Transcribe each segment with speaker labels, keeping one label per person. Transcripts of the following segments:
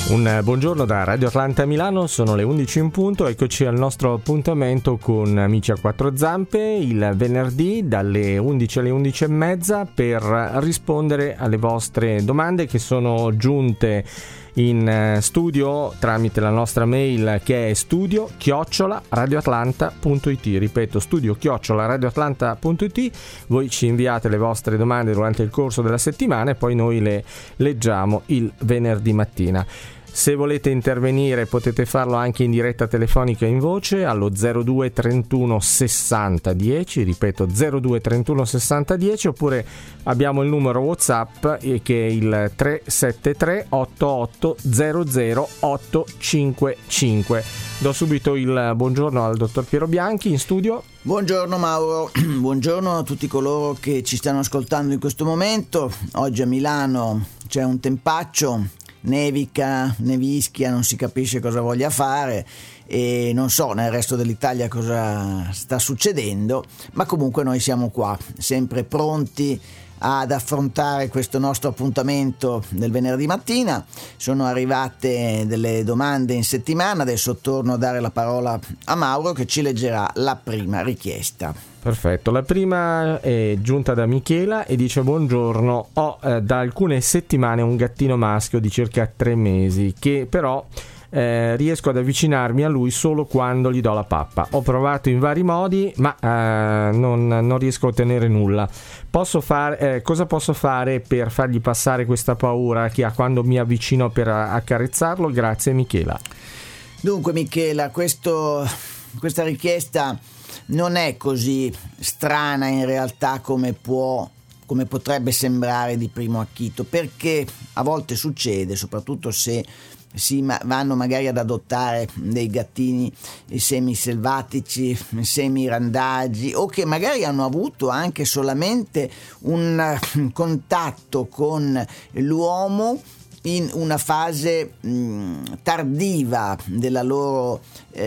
Speaker 1: Un buongiorno da Radio Atlanta Milano, sono le 11 in punto, eccoci al nostro appuntamento con Amici a Quattro Zampe il venerdì dalle 11 alle 11 e mezza per rispondere alle vostre domande che sono giunte in studio tramite la nostra mail che è studio@radioatlanta.it. Ripeto, studio@radioatlanta.it. Voi ci inviate le vostre domande durante il corso della settimana e poi noi le leggiamo il venerdì mattina. Se volete intervenire potete farlo anche in diretta telefonica in voce allo 02 31 60 10, ripeto 02 31 60 10, oppure abbiamo il numero WhatsApp che è il 373 88 00 855. Do subito il buongiorno al dottor Piero Bianchi in studio.
Speaker 2: Buongiorno Mauro, buongiorno a tutti coloro che ci stanno ascoltando in questo momento. Oggi a Milano c'è un tempaccio, nevica, nevischia, non si capisce cosa voglia fare e non so nel resto dell'Italia cosa sta succedendo, ma comunque noi siamo qua, sempre pronti ad affrontare questo nostro appuntamento del venerdì mattina. Sono arrivate delle domande in settimana, adesso torno a dare la parola a Mauro che ci leggerà la prima richiesta.
Speaker 1: Perfetto, la prima è giunta da Michela e dice: buongiorno, ho da alcune settimane un gattino maschio di circa 3 mesi che però riesco ad avvicinarmi a lui solo quando gli do la pappa. Ho provato in vari modi ma non riesco a ottenere nulla. Cosa posso fare per fargli passare questa paura che ha quando mi avvicino per accarezzarlo? Grazie Michela.
Speaker 2: Dunque Michela, questa richiesta non è così strana in realtà come potrebbe sembrare di primo acchito, perché a volte succede, soprattutto se vanno magari ad adottare dei gattini semiselvatici, semirandagi, o che magari hanno avuto anche solamente un contatto con l'uomo in una fase tardiva della loro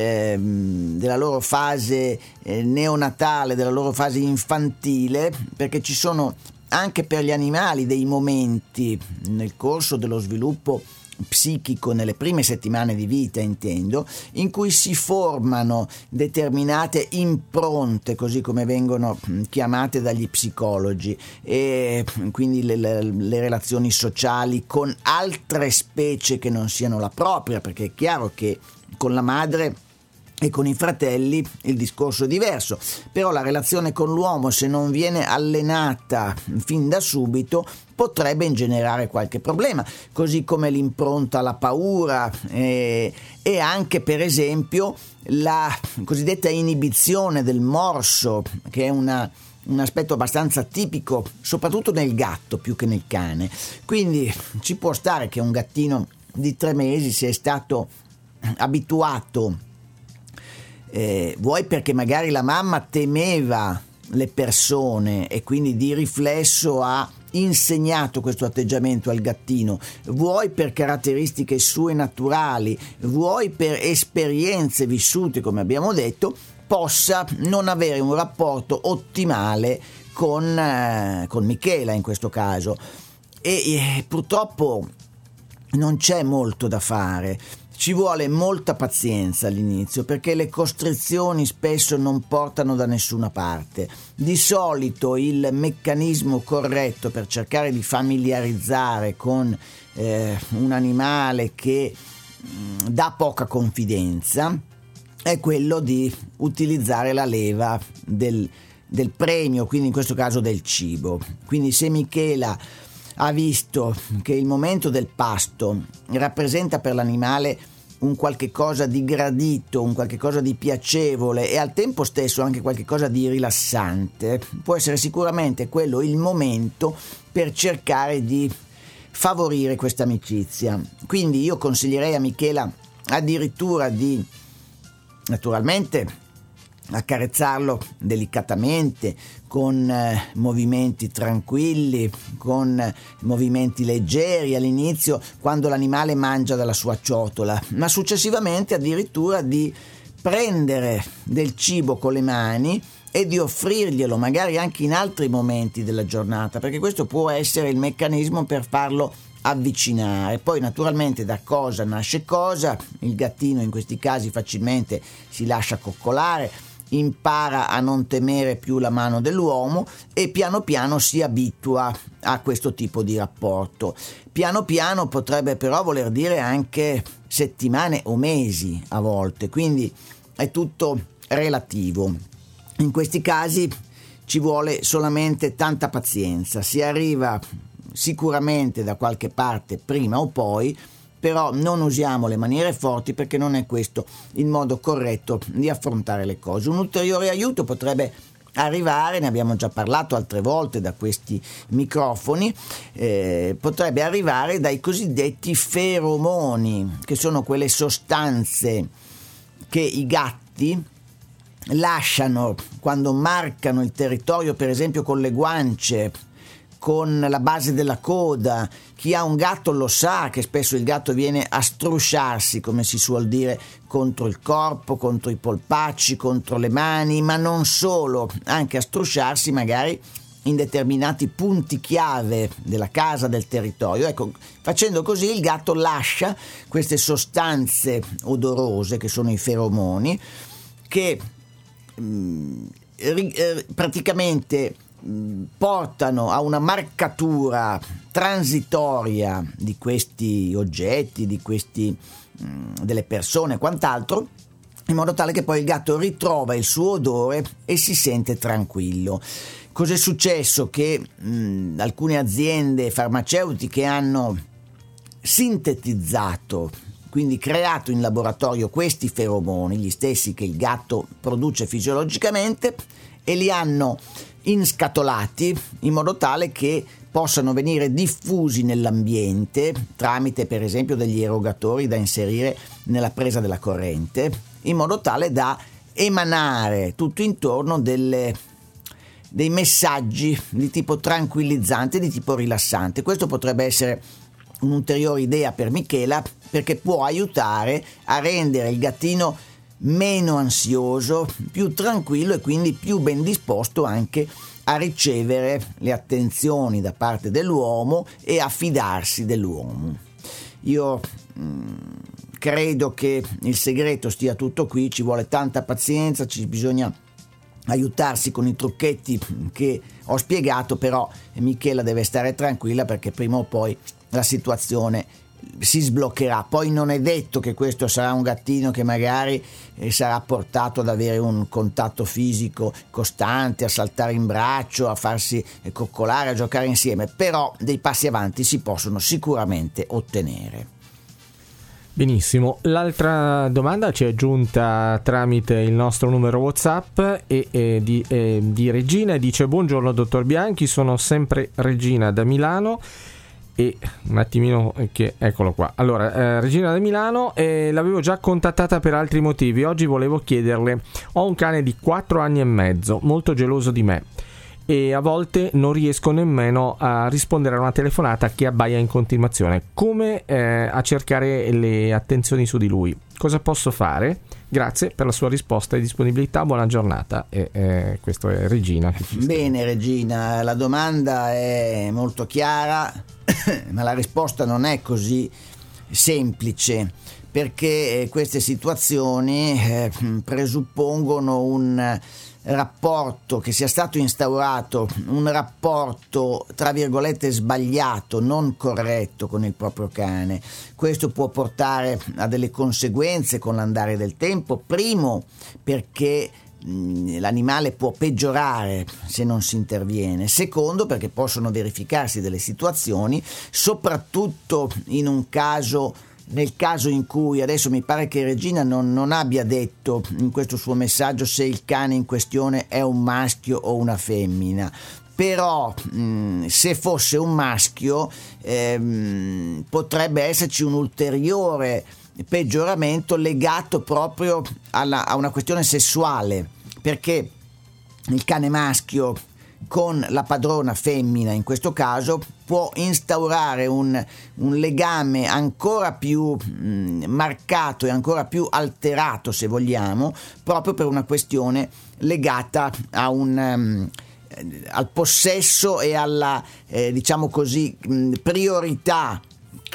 Speaker 2: fase neonatale, della loro fase infantile, perché ci sono anche per gli animali dei momenti nel corso dello sviluppo psichico, nelle prime settimane di vita intendo, in cui si formano determinate impronte, così come vengono chiamate dagli psicologi, e quindi le relazioni sociali con altre specie che non siano la propria, perché è chiaro che con la madre e con i fratelli il discorso è diverso, però la relazione con l'uomo, se non viene allenata fin da subito, potrebbe ingenerare qualche problema, così come l'impronta alla paura e anche per esempio la cosiddetta inibizione del morso, che è un aspetto abbastanza tipico soprattutto nel gatto più che nel cane. Quindi ci può stare che un gattino di 3 mesi sia stato abituato, vuoi perché magari la mamma temeva le persone e quindi di riflesso ha insegnato questo atteggiamento al gattino, vuoi per caratteristiche sue naturali, vuoi per esperienze vissute, come abbiamo detto, possa non avere un rapporto ottimale con Michela in questo caso, e purtroppo non c'è molto da fare. Ci vuole molta pazienza all'inizio, perché le costrizioni spesso non portano da nessuna parte. Di solito il meccanismo corretto per cercare di familiarizzare con un animale che dà poca confidenza è quello di utilizzare la leva del premio, quindi in questo caso del cibo. Quindi se Michela ha visto che il momento del pasto rappresenta per l'animale un qualche cosa di gradito, un qualche cosa di piacevole e al tempo stesso anche qualche cosa di rilassante, può essere sicuramente quello il momento per cercare di favorire questa amicizia. Quindi io consiglierei a Michela addirittura di, naturalmente, accarezzarlo delicatamente con movimenti tranquilli, con movimenti leggeri all'inizio quando l'animale mangia dalla sua ciotola, ma successivamente addirittura di prendere del cibo con le mani e di offrirglielo magari anche in altri momenti della giornata, perché questo può essere il meccanismo per farlo avvicinare. Poi naturalmente da cosa nasce cosa, il gattino in questi casi facilmente si lascia coccolare, impara a non temere più la mano dell'uomo e piano piano si abitua a questo tipo di rapporto. Piano piano potrebbe però voler dire anche settimane o mesi a volte, quindi è tutto relativo. In questi casi ci vuole solamente tanta pazienza, si arriva sicuramente da qualche parte prima o poi, però non usiamo le maniere forti perché non è questo il modo corretto di affrontare le cose. Un ulteriore aiuto potrebbe arrivare, ne abbiamo già parlato altre volte da questi microfoni, potrebbe arrivare dai cosiddetti feromoni, che sono quelle sostanze che i gatti lasciano quando marcano il territorio, per esempio con le guance, con la base della coda. Chi ha un gatto lo sa che spesso il gatto viene a strusciarsi, come si suol dire, contro il corpo, contro i polpacci, contro le mani, ma non solo, anche a strusciarsi magari in determinati punti chiave della casa, del territorio. Ecco, facendo così il gatto lascia queste sostanze odorose che sono i feromoni, che praticamente portano a una marcatura transitoria di questi oggetti, di questi delle persone e quant'altro, in modo tale che poi il gatto ritrova il suo odore e si sente tranquillo. Cos'è successo? Che alcune aziende farmaceutiche hanno sintetizzato, quindi creato in laboratorio, questi feromoni, gli stessi che il gatto produce fisiologicamente, e li hanno inscatolati in modo tale che possano venire diffusi nell'ambiente tramite per esempio degli erogatori da inserire nella presa della corrente, in modo tale da emanare tutto intorno dei messaggi di tipo tranquillizzante, di tipo rilassante. Questo potrebbe essere un'ulteriore idea per Michela, perché può aiutare a rendere il gattino meno ansioso, più tranquillo e quindi più ben disposto anche a ricevere le attenzioni da parte dell'uomo e a fidarsi dell'uomo. Io credo che il segreto stia tutto qui, ci vuole tanta pazienza, ci bisogna aiutarsi con i trucchetti che ho spiegato, però Michela deve stare tranquilla perché prima o poi la situazione si sbloccherà. Poi non è detto che questo sarà un gattino che magari sarà portato ad avere un contatto fisico costante, a saltare in braccio, a farsi coccolare, a giocare insieme, però dei passi avanti si possono sicuramente ottenere.
Speaker 1: Benissimo, l'altra domanda ci è giunta tramite il nostro numero WhatsApp di Regina, e dice: buongiorno dottor Bianchi, sono sempre Regina da Milano. E un attimino che eccolo qua. Allora, Regina da Milano, l'avevo già contattata per altri motivi. Oggi volevo chiederle: ho un cane di 4 anni e mezzo, molto geloso di me, e a volte non riesco nemmeno a rispondere a una telefonata che abbaia in continuazione. Come a cercare le attenzioni su di lui? Cosa posso fare? Grazie per la sua risposta e disponibilità, buona giornata. Questo è Regina.
Speaker 2: Bene Regina, la domanda è molto chiara, ma la risposta non è così semplice, perché queste situazioni presuppongono un rapporto che sia stato instaurato, un rapporto tra virgolette sbagliato, non corretto con il proprio cane. Questo può portare a delle conseguenze con l'andare del tempo. Primo, perché l'animale può peggiorare se non si interviene. Secondo, perché possono verificarsi delle situazioni, soprattutto nel caso in cui, adesso mi pare che Regina non abbia detto in questo suo messaggio se il cane in questione è un maschio o una femmina, però se fosse un maschio potrebbe esserci un ulteriore peggioramento legato proprio a una questione sessuale, perché il cane maschio con la padrona femmina in questo caso può instaurare un legame ancora più marcato e ancora più alterato, se vogliamo, proprio per una questione legata al possesso e alla diciamo così priorità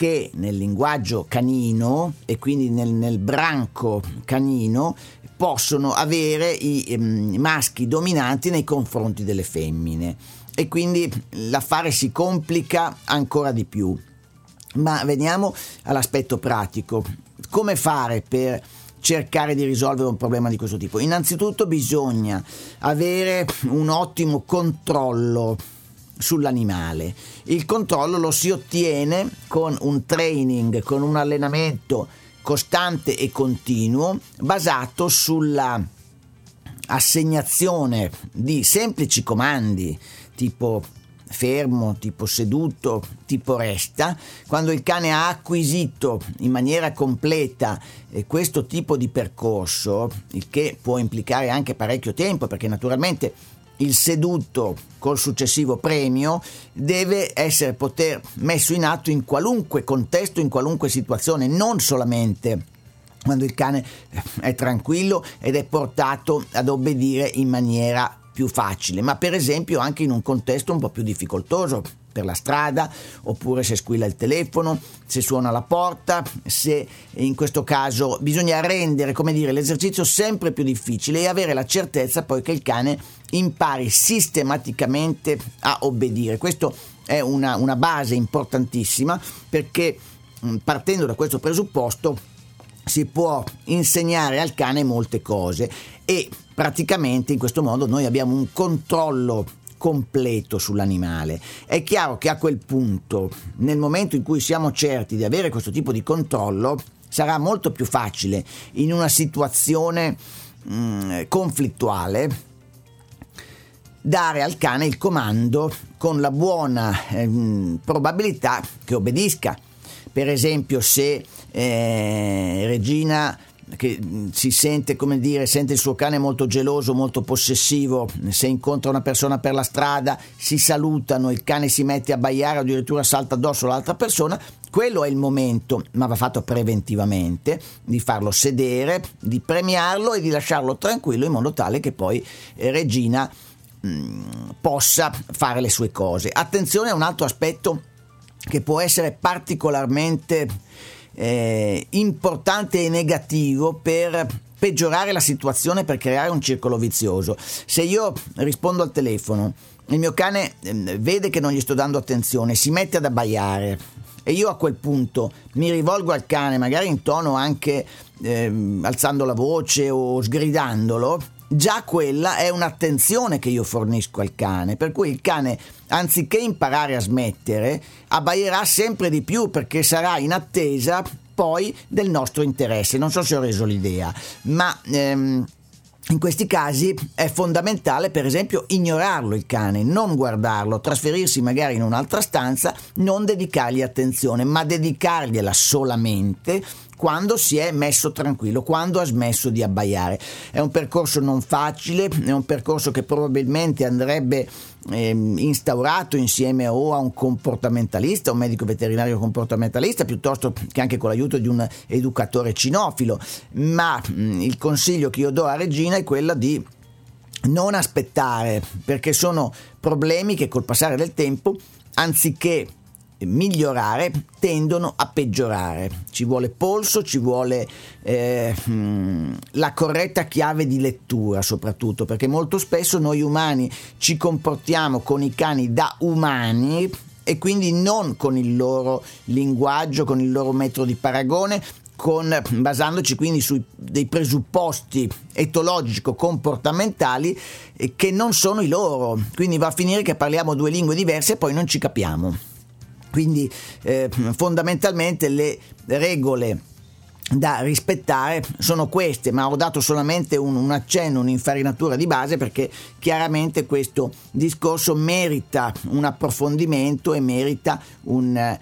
Speaker 2: che nel linguaggio canino e quindi nel branco canino possono avere i maschi dominanti nei confronti delle femmine, e quindi l'affare si complica ancora di più. Ma veniamo all'aspetto pratico. Come fare per cercare di risolvere un problema di questo tipo? Innanzitutto bisogna avere un ottimo controllo sull'animale. Il controllo lo si ottiene con un training, con un allenamento costante e continuo, basato sulla assegnazione di semplici comandi tipo fermo, tipo seduto, tipo resta. Quando il cane ha acquisito in maniera completa questo tipo di percorso, il che può implicare anche parecchio tempo, perché naturalmente il seduto col successivo premio deve essere messo in atto in qualunque contesto, in qualunque situazione, non solamente quando il cane è tranquillo ed è portato ad obbedire in maniera più facile, ma per esempio anche in un contesto un po' più difficoltoso, per la strada, oppure se squilla il telefono, se suona la porta, se in questo caso bisogna rendere, l'esercizio sempre più difficile e avere la certezza poi che il cane impari sistematicamente a obbedire. Questo è una base importantissima, perché partendo da questo presupposto si può insegnare al cane molte cose, e praticamente in questo modo noi abbiamo un controllo completo sull'animale. È chiaro che a quel punto, nel momento in cui siamo certi di avere questo tipo di controllo, sarà molto più facile in una situazione conflittuale dare al cane il comando con la buona probabilità che obbedisca. Per esempio, se Regina, che si sente sente il suo cane molto geloso, molto possessivo, se incontra una persona per la strada, si salutano, il cane si mette a abbaiare o addirittura salta addosso all'altra persona, quello è il momento, ma va fatto preventivamente, di farlo sedere, di premiarlo e di lasciarlo tranquillo, in modo tale che poi Regina possa fare le sue cose. Attenzione a un altro aspetto che può essere particolarmente importante e negativo per peggiorare la situazione, per creare un circolo vizioso. Se io rispondo al telefono, il mio cane vede che non gli sto dando attenzione, si mette ad abbaiare, e io a quel punto mi rivolgo al cane, magari in tono anche alzando la voce o sgridandolo, già quella è un'attenzione che io fornisco al cane, per cui il cane, anziché imparare a smettere, abbaierà sempre di più, perché sarà in attesa poi del nostro interesse. Non so se ho reso l'idea, ma in questi casi è fondamentale, per esempio, ignorarlo il cane, non guardarlo, trasferirsi magari in un'altra stanza, non dedicargli attenzione, ma dedicargliela solamente quando si è messo tranquillo, quando ha smesso di abbaiare. È un percorso non facile, è un percorso che probabilmente andrebbe instaurato insieme o a un comportamentalista, un medico veterinario comportamentalista, piuttosto che anche con l'aiuto di un educatore cinofilo, ma il consiglio che io do a Regina è quello di non aspettare, perché sono problemi che col passare del tempo, anziché migliorare, tendono a peggiorare. Ci vuole polso, ci vuole la corretta chiave di lettura, soprattutto perché molto spesso noi umani ci comportiamo con i cani da umani e quindi non con il loro linguaggio, con il loro metro di paragone, basandoci quindi su dei presupposti etologico-comportamentali che non sono i loro. Quindi va a finire che parliamo due lingue diverse e poi non ci capiamo. Quindi fondamentalmente le regole da rispettare sono queste, ma ho dato solamente un accenno, un'infarinatura di base, perché chiaramente questo discorso merita un approfondimento e merita un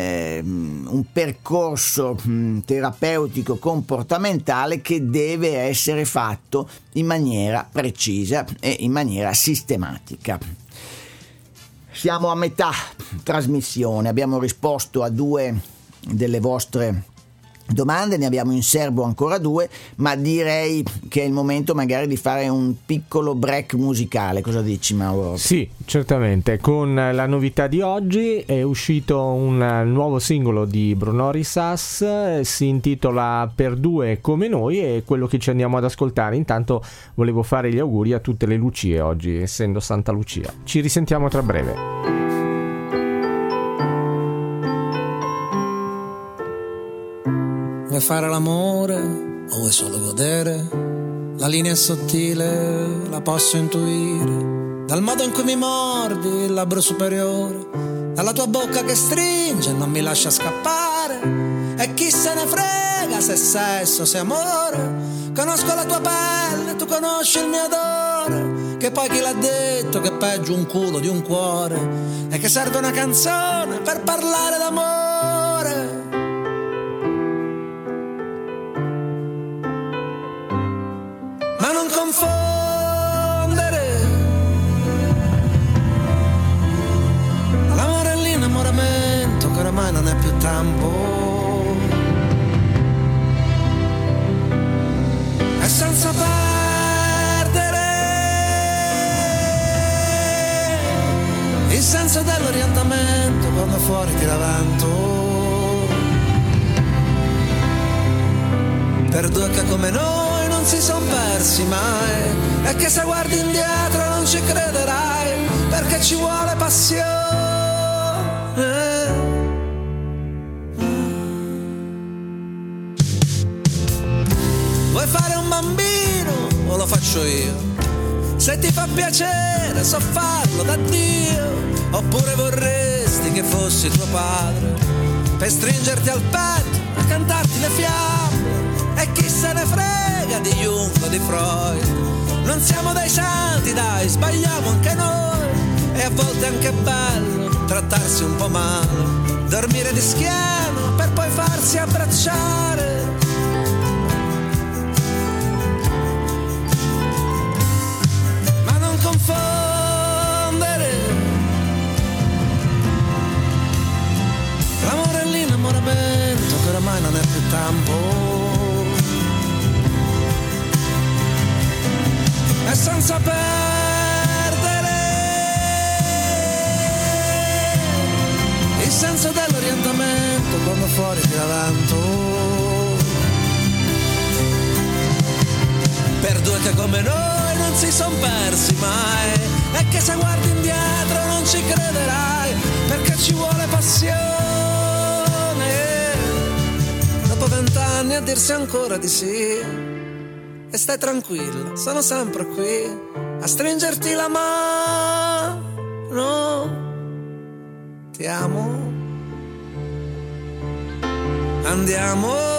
Speaker 2: percorso terapeutico comportamentale che deve essere fatto in maniera precisa e in maniera sistematica. Siamo a metà trasmissione, abbiamo risposto a 2 delle vostre domande, ne abbiamo in serbo ancora 2, ma direi che è il momento magari di fare un piccolo break musicale. Cosa dici, Mauro?
Speaker 1: Sì, certamente. Con la novità di oggi è uscito un nuovo singolo di Bruno Risas, si intitola Per due come noi, e quello che ci andiamo ad ascoltare. Intanto volevo fare gli auguri a tutte le Lucie oggi, essendo Santa Lucia. Ci risentiamo tra breve.
Speaker 3: Vuoi fare l'amore o vuoi solo godere? La linea è sottile, la posso intuire, dal modo in cui mi mordi il labbro superiore, dalla tua bocca che stringe e non mi lascia scappare. E chi se ne frega se è sesso, se è amore. Conosco la tua pelle, tu conosci il mio odore. Che poi chi l'ha detto che è peggio un culo di un cuore, e che serve una canzone per parlare d'amore. Ma non confondere l'amore e l'innamoramento, che oramai non è più tempo. E senza perdere il senso dell'orientamento quando fuori tira vento. Per due che come noi non si son persi mai, e che se guardi indietro non ci crederai, perché ci vuole passione. Vuoi fare un bambino o lo faccio io? Se ti fa piacere so farlo da Dio. Oppure vorresti che fossi tuo padre, per stringerti al petto e cantarti le fiamme. E chi se ne frega di Jung o di Freud? Non siamo dei santi, dai, sbagliamo anche noi. E a volte è anche bello trattarsi un po' male, dormire di schiena per poi farsi abbracciare. Ma non confondere l'amore e l'innamoramento, che oramai non è più tempo. E senza perdere il senso dell'orientamento quando fuori tira vento. Per due che come noi non si son persi mai, e che se guardi indietro non ci crederai, perché ci vuole passione. Dopo 20 anni a dirsi ancora di sì. E stai tranquilla, sono sempre qui a stringerti la mano. Ti amo. Andiamo.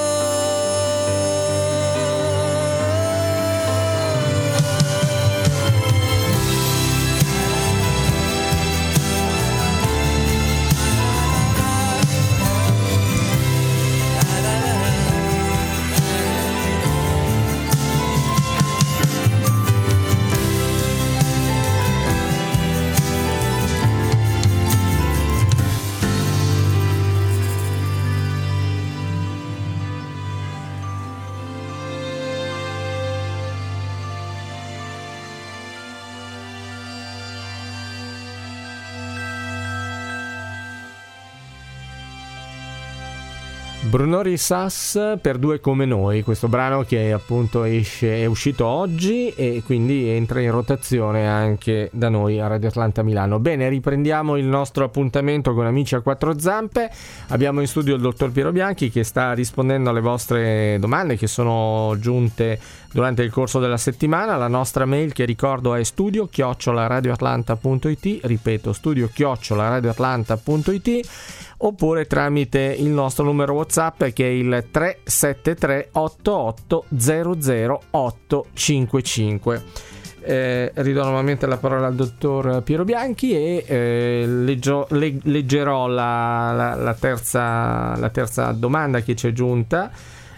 Speaker 1: Bruno Risas, Per due come noi, questo brano che appunto è uscito oggi e quindi entra in rotazione anche da noi a Radio Atlanta Milano. Bene, riprendiamo il nostro appuntamento con Amici a quattro zampe. Abbiamo in studio il dottor Piero Bianchi che sta rispondendo alle vostre domande che sono giunte durante il corso della settimana. La nostra mail, che ricordo, è studio@radioatlanta.it, ripeto, studio@radioatlanta.it, oppure tramite il nostro numero WhatsApp che è il 373 88 00 855. Ridò nuovamente la parola al dottor Piero Bianchi e leggerò la terza domanda che ci è giunta.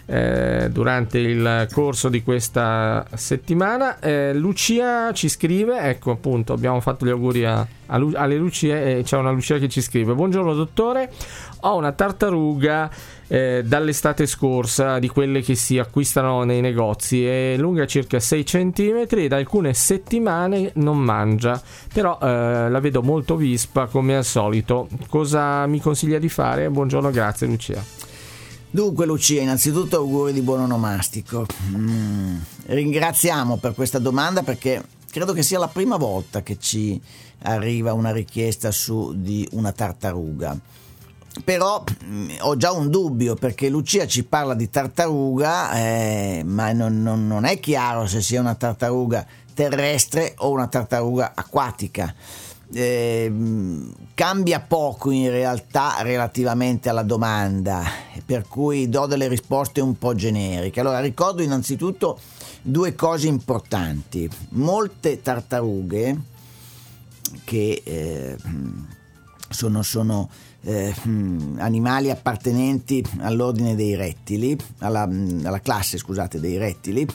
Speaker 1: durante il corso di questa settimana. Lucia ci scrive, ecco appunto abbiamo fatto gli auguri alle Lucie, e c'è una Lucia che ci scrive: buongiorno dottore, ho una tartaruga dall'estate scorsa, di quelle che si acquistano nei negozi, è lunga circa 6 centimetri e da alcune settimane non mangia, però la vedo molto vispa come al solito. Cosa mi consiglia di fare? Buongiorno, grazie Lucia.
Speaker 2: Dunque Lucia, innanzitutto auguri di buon onomastico. Ringraziamo per questa domanda, perché credo che sia la prima volta che ci arriva una richiesta su di una tartaruga. Però ho già un dubbio, perché Lucia ci parla di tartaruga, ma non è chiaro se sia una tartaruga terrestre o una tartaruga acquatica. Cambia poco in realtà relativamente alla domanda, per cui do delle risposte un po' generiche. Allora, ricordo innanzitutto 2 cose importanti. Molte tartarughe che sono animali appartenenti all'ordine dei rettili, alla classe, scusate, dei rettili,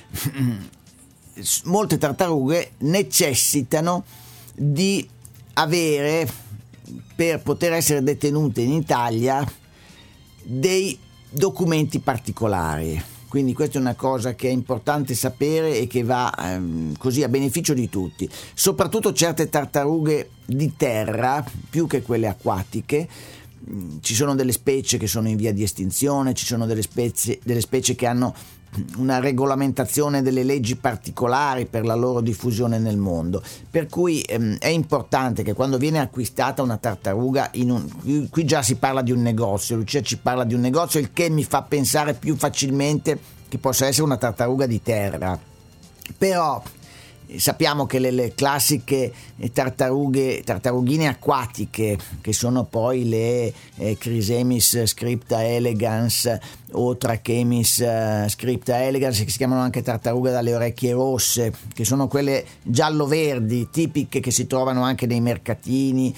Speaker 2: molte tartarughe necessitano di avere, per poter essere detenute in Italia, dei documenti particolari. Quindi questa è una cosa che è importante sapere e che va così a beneficio di tutti. Soprattutto certe tartarughe di terra, più che quelle acquatiche. Ci sono delle specie che sono in via di estinzione, ci sono delle specie che hanno una regolamentazione delle leggi particolari per la loro diffusione nel mondo, per cui è importante che quando viene acquistata una tartaruga, qui già si parla di un negozio, Lucia ci parla di un negozio, il che mi fa pensare più facilmente che possa essere una tartaruga di terra, però sappiamo che le classiche tartarughine acquatiche, che sono poi le Chrysemis scripta elegans o Trachemis scripta elegans, che si chiamano anche tartaruga dalle orecchie rosse, che sono quelle giallo-verdi tipiche che si trovano anche nei mercatini,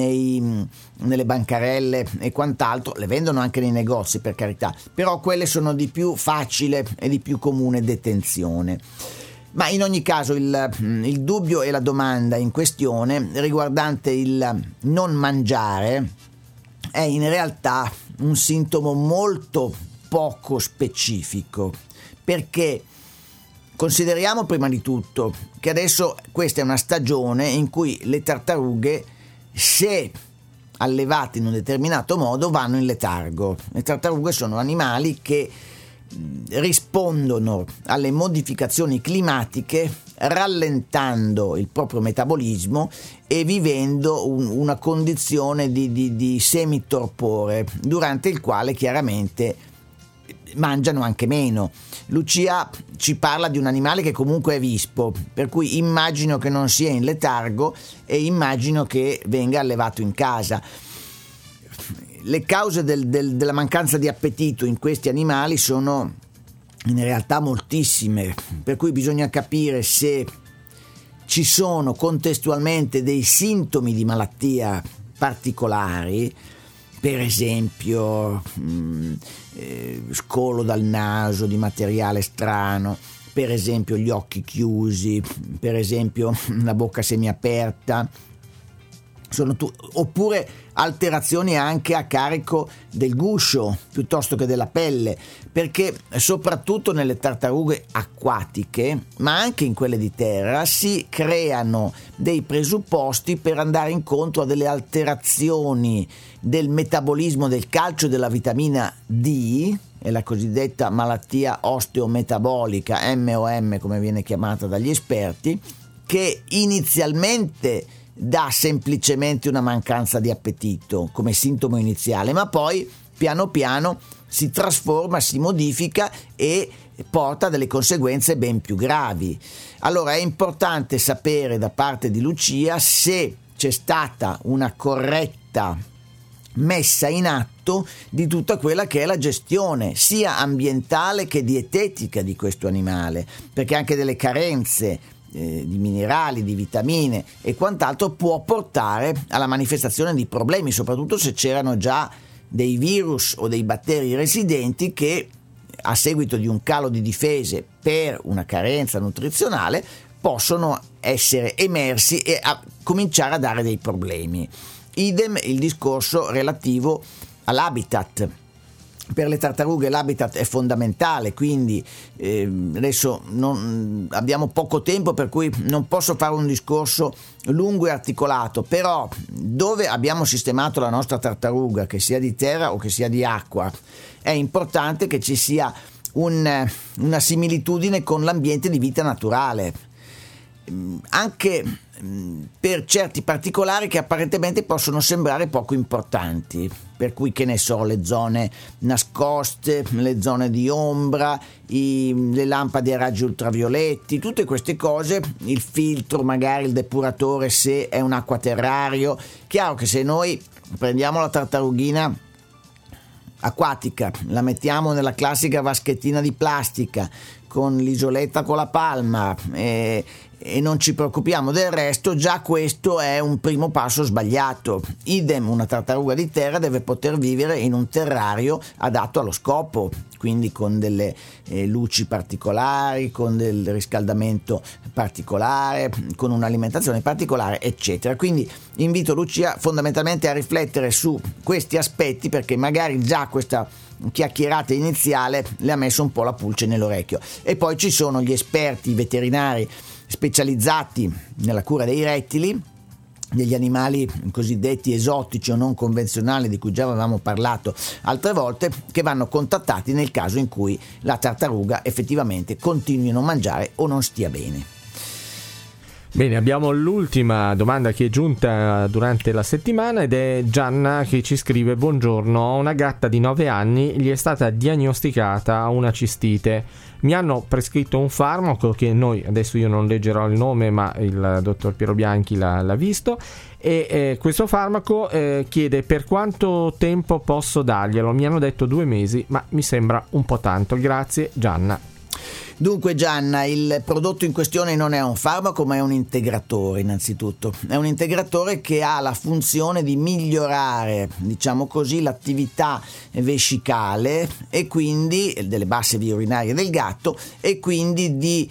Speaker 2: nelle bancarelle e quant'altro. Le vendono anche nei negozi, per carità, però quelle sono di più facile e di più comune detenzione. Ma in ogni caso il dubbio e la domanda in questione riguardante il non mangiare è in realtà un sintomo molto poco specifico, perché consideriamo prima di tutto che adesso questa è una stagione in cui le tartarughe, se allevate in un determinato modo, vanno in letargo. Le tartarughe sono animali che rispondono alle modificazioni climatiche rallentando il proprio metabolismo e vivendo una condizione di semitorpore, durante il quale chiaramente mangiano anche meno. Lucia ci parla di un animale che comunque è vispo, per cui immagino che non sia in letargo e immagino che venga allevato in casa. Le cause della mancanza di appetito in questi animali sono in realtà moltissime, per cui bisogna capire se ci sono contestualmente dei sintomi di malattia particolari, per esempio scolo dal naso di materiale strano, per esempio gli occhi chiusi, per esempio la bocca semiaperta, oppure alterazioni anche a carico del guscio piuttosto che della pelle, perché soprattutto nelle tartarughe acquatiche, ma anche in quelle di terra, si creano dei presupposti per andare incontro a delle alterazioni del metabolismo del calcio e della vitamina D, è la cosiddetta malattia osteometabolica, MOM come viene chiamata dagli esperti, che inizialmente dà semplicemente una mancanza di appetito come sintomo iniziale, ma poi piano piano si trasforma, si modifica e porta a delle conseguenze ben più gravi. Allora è importante sapere da parte di Lucia se c'è stata una corretta messa in atto di tutta quella che è la gestione sia ambientale che dietetica di questo animale, perché anche delle carenze di minerali, di vitamine e quant'altro può portare alla manifestazione di problemi, soprattutto se c'erano già dei virus o dei batteri residenti che a seguito di un calo di difese per una carenza nutrizionale possono essere emersi e cominciare a dare dei problemi. Idem il discorso relativo all'habitat. Per le tartarughe l'habitat è fondamentale, quindi adesso abbiamo poco tempo, per cui non posso fare un discorso lungo e articolato, però dove abbiamo sistemato la nostra tartaruga, che sia di terra o che sia di acqua, è importante che ci sia una similitudine con l'ambiente di vita naturale, anche per certi particolari che apparentemente possono sembrare poco importanti, per cui, che ne so, le zone nascoste, le zone di ombra, le lampade a raggi ultravioletti, tutte queste cose, il filtro, magari il depuratore se è un acquaterrario. Chiaro che se noi prendiamo la tartarughina acquatica, la mettiamo nella classica vaschettina di plastica con l'isoletta con la palma e non ci preoccupiamo del resto, già questo è un primo passo sbagliato. Idem, una tartaruga di terra deve poter vivere in un terrario adatto allo scopo, quindi con delle luci particolari, con del riscaldamento particolare, con un'alimentazione particolare, eccetera. Quindi invito Lucia fondamentalmente a riflettere su questi aspetti, perché magari già questa chiacchierata iniziale le ha messo un po' la pulce nell'orecchio. E poi ci sono gli esperti veterinari specializzati nella cura dei rettili, degli animali cosiddetti esotici o non convenzionali, di cui già avevamo parlato altre volte, che vanno contattati nel caso in cui la tartaruga effettivamente continui a non mangiare o non stia bene.
Speaker 1: Bene, abbiamo l'ultima domanda che è giunta durante la settimana ed è Gianna che ci scrive: buongiorno, ho una gatta di 9 anni, gli è stata diagnosticata una cistite, mi hanno prescritto un farmaco che adesso io non leggerò il nome, ma il dottor Piero Bianchi l'ha visto, e questo farmaco chiede per quanto tempo posso darglielo. Mi hanno detto 2 mesi, ma mi sembra un po' tanto. Grazie Gianna.
Speaker 2: Dunque Gianna, il prodotto in questione non è un farmaco, ma è un integratore. Innanzitutto è un integratore che ha la funzione di migliorare, diciamo così, l'attività vescicale e quindi delle basse vie urinarie del gatto, e quindi di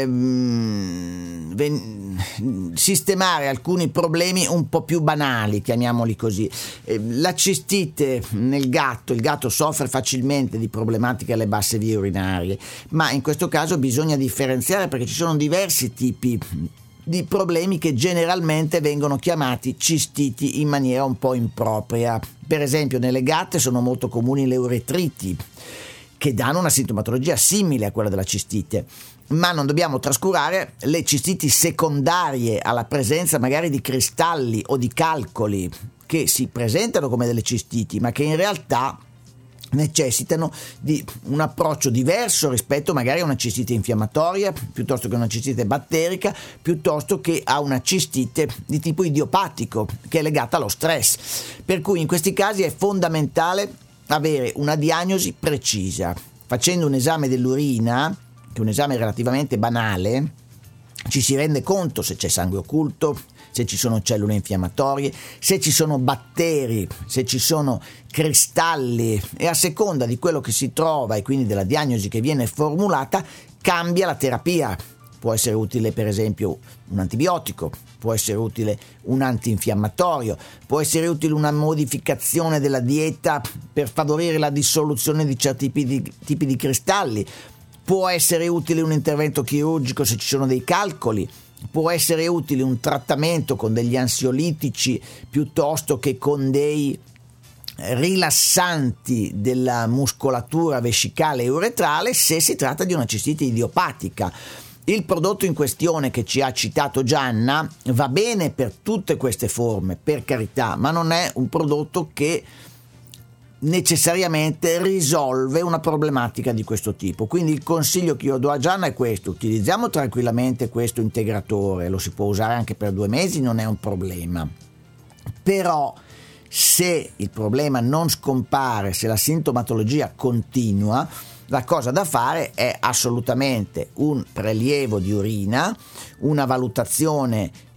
Speaker 2: sistemare alcuni problemi un po' più banali, chiamiamoli così. La cistite nel gatto, il gatto soffre facilmente di problematiche alle basse vie urinarie, ma in questo caso bisogna differenziare, perché ci sono diversi tipi di problemi che generalmente vengono chiamati cistiti in maniera un po' impropria. Per esempio nelle gatte sono molto comuni le uretriti, che danno una sintomatologia simile a quella della cistite, ma non dobbiamo trascurare le cistiti secondarie alla presenza magari di cristalli o di calcoli, che si presentano come delle cistiti ma che in realtà necessitano di un approccio diverso rispetto magari a una cistite infiammatoria, piuttosto che una cistite batterica, piuttosto che a una cistite di tipo idiopatico che è legata allo stress. Per cui in questi casi è fondamentale avere una diagnosi precisa. Facendo un esame dell'urina, che è un esame relativamente banale, ci si rende conto se c'è sangue occulto, se ci sono cellule infiammatorie, se ci sono batteri, se ci sono cristalli, e a seconda di quello che si trova e quindi della diagnosi che viene formulata cambia la terapia. Può essere utile per esempio un antibiotico, può essere utile un antinfiammatorio, può essere utile una modificazione della dieta per favorire la dissoluzione di certi tipi di cristalli, può essere utile un intervento chirurgico se ci sono dei calcoli, può essere utile un trattamento con degli ansiolitici piuttosto che con dei rilassanti della muscolatura vescicale e uretrale se si tratta di una cistite idiopatica. Il prodotto in questione che ci ha citato Gianna va bene per tutte queste forme, per carità, ma non è un prodotto che necessariamente risolve una problematica di questo tipo. Quindi il consiglio che io do a Gianna è questo: utilizziamo tranquillamente questo integratore, lo si può usare anche per 2 mesi, non è un problema, però se il problema non scompare, se la sintomatologia continua, la cosa da fare è assolutamente un prelievo di urina, una valutazione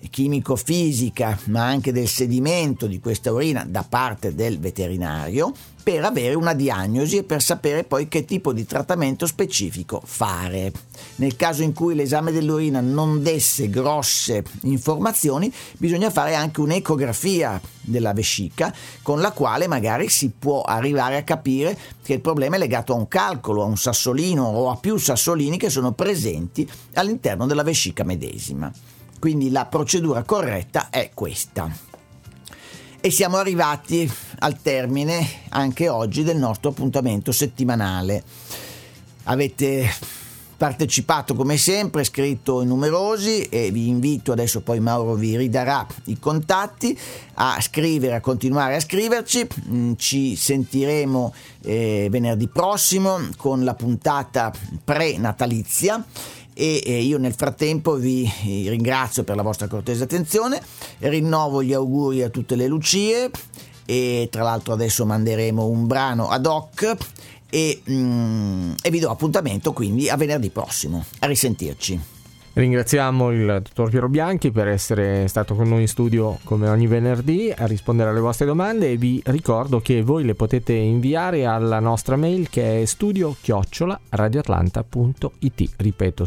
Speaker 2: chimico-fisica, ma anche del sedimento di questa urina da parte del veterinario, per avere una diagnosi e per sapere poi che tipo di trattamento specifico fare. Nel caso in cui l'esame dell'urina non desse grosse informazioni, bisogna fare anche un'ecografia della vescica, con la quale magari si può arrivare a capire che il problema è legato a un calcolo, a un sassolino o a più sassolini che sono presenti all'interno della vescica medesima. Quindi la procedura corretta è questa. E siamo arrivati al termine anche oggi del nostro appuntamento settimanale. Avete partecipato come sempre, scritto in numerosi, e vi invito, adesso poi Mauro vi ridarà i contatti, a scrivere, a continuare a scriverci. Ci sentiremo venerdì prossimo con la puntata pre-natalizia. E io nel frattempo vi ringrazio per la vostra cortese attenzione, rinnovo gli auguri a tutte le Lucie, e tra l'altro adesso manderemo un brano ad hoc e vi do appuntamento quindi a venerdì prossimo. A risentirci.
Speaker 1: Ringraziamo il dottor Piero Bianchi per essere stato con noi in studio come ogni venerdì a rispondere alle vostre domande, e vi ricordo che voi le potete inviare alla nostra mail, che è studio@radioatlanta.it. Ripeto,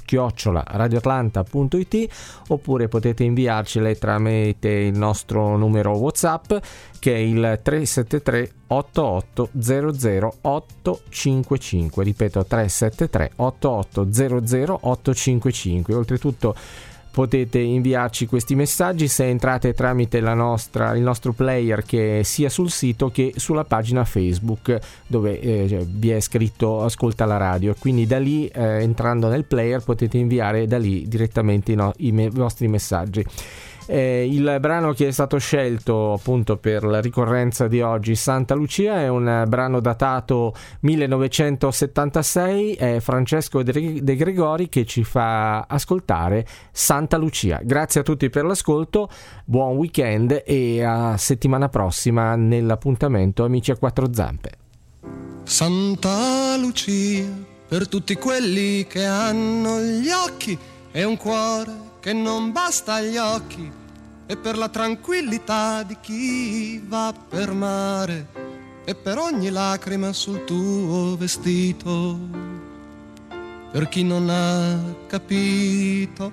Speaker 1: studio@radioatlanta.it, oppure potete inviarcele tramite il nostro numero WhatsApp, che è il 373 8800 855. Ripeto, 373 8800 855. Oltretutto potete inviarci questi messaggi se entrate tramite il nostro player, che è sia sul sito che sulla pagina Facebook, dove vi è scritto Ascolta la radio. Quindi da lì, entrando nel player, potete inviare da lì direttamente i vostri messaggi. Il brano che è stato scelto appunto per la ricorrenza di oggi, Santa Lucia, è un brano datato 1976, è Francesco De Gregori che ci fa ascoltare Santa Lucia. Grazie a tutti per l'ascolto, buon weekend e a settimana prossima nell'appuntamento Amici a Quattro Zampe.
Speaker 4: Santa Lucia, per tutti quelli che hanno gli occhi e un cuore che non basta agli occhi, e per la tranquillità di chi va per mare, e per ogni lacrima sul tuo vestito, per chi non ha capito.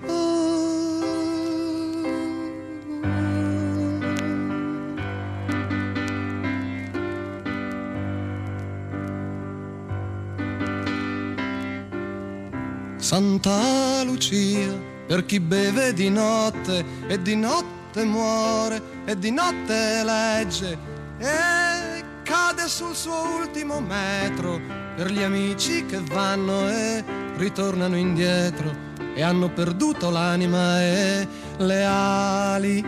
Speaker 4: Santa Lucia, per chi beve di notte e di notte muore e di notte legge e cade sul suo ultimo metro, per gli amici che vanno e ritornano indietro e hanno perduto l'anima e le ali,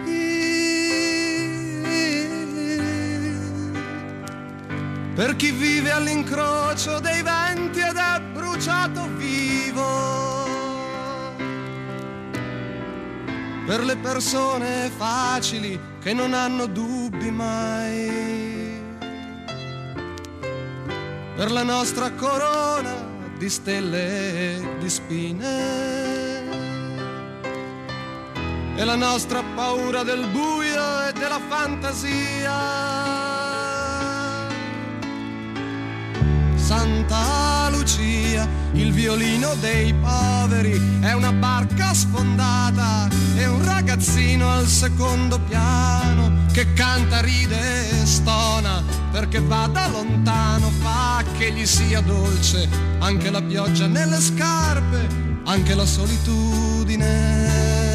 Speaker 4: per chi vive all'incrocio dei venti ed è bruciato vivo, per le persone facili che non hanno dubbi mai, per la nostra corona di stelle e di spine, e la nostra paura del buio e della fantasia. Santa Lucia, il violino dei poveri è una barca sfondata e un ragazzino al secondo piano che canta, ride e stona, perché va da lontano, fa che gli sia dolce anche la pioggia nelle scarpe, anche la solitudine.